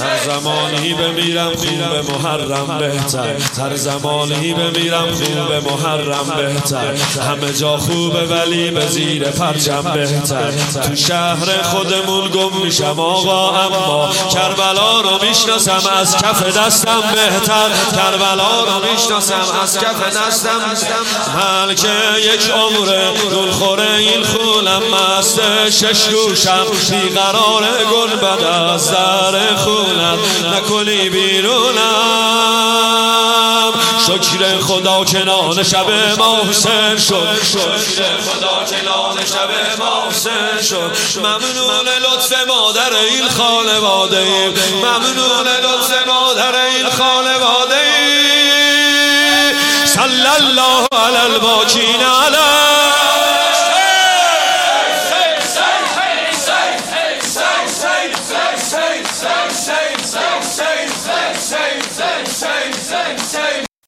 هر زمانی بمیرم خوب محرم بهتر، هر زمانی بمیرم خوب محرم بهتر، همه جا خوبه ولی به زیر پرچم بهتر. تو شهر خودمون گم میشم آقا، اما کربلا رو میشناسم از کف دستم بهتر، کربلا رو میشناسم از کف دستم. من که یک عمره گل خوره این خونم، مست شش گوشم بیقرار گل بد از در خونم، نکنی بیرونم. شکر خدا که نان شب ما حسین شد، شکر خدا که نان شب ما حسین شد. ممنون لطف مادر این خانواده ایم، ممنون لطف مادر این خانواده ایم. صلی الله علی الباکین علی